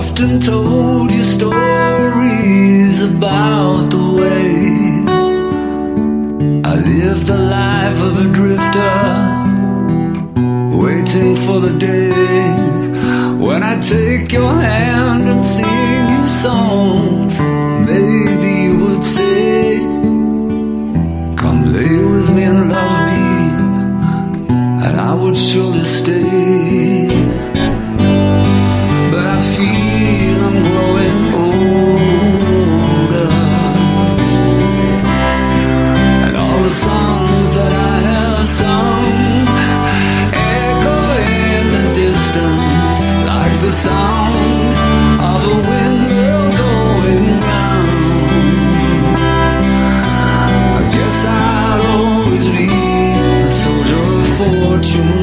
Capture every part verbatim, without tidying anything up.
often told you stories about the way I lived the life of a drifter, waiting for the day when I take your hand and sing you songs. Maybe you would say, come lay with me and love me, and I would surely stay. But I feel I'm growing older, and all the songs that I have sung echo in the distance like the sound of a windmill going round. I guess I'll always be a soldier of fortune.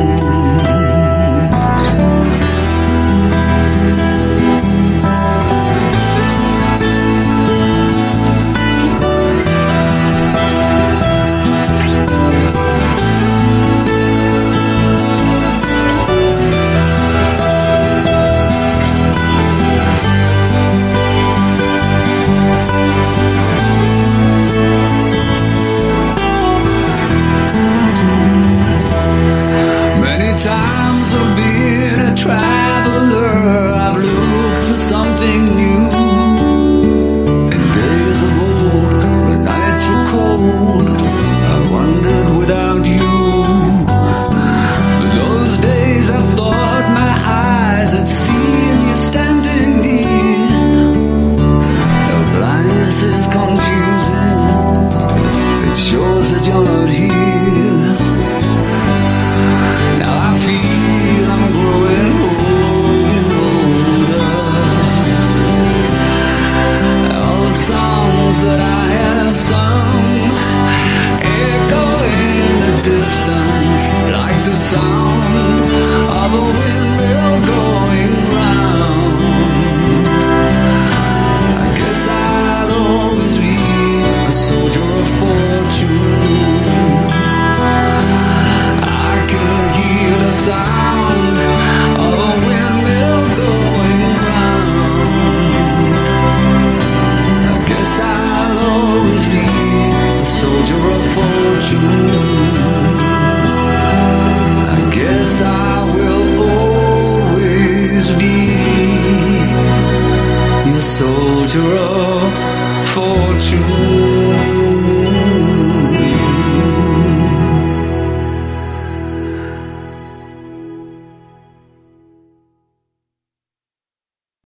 Times of being a traveler, I've looked for something new. In days of old, when nights were cold, I wandered without you. But those days I thought my eyes had seen you standing near. Your blindness is confusing, it shows that you're not here. That I have sung echo in the distance like the sound of a windmill going round. I guess I'll always be a soldier of fortune. I can hear the sound of a windmill going round. I guess I'll always be a soldier of fortune. I guess I will always be a soldier of fortune.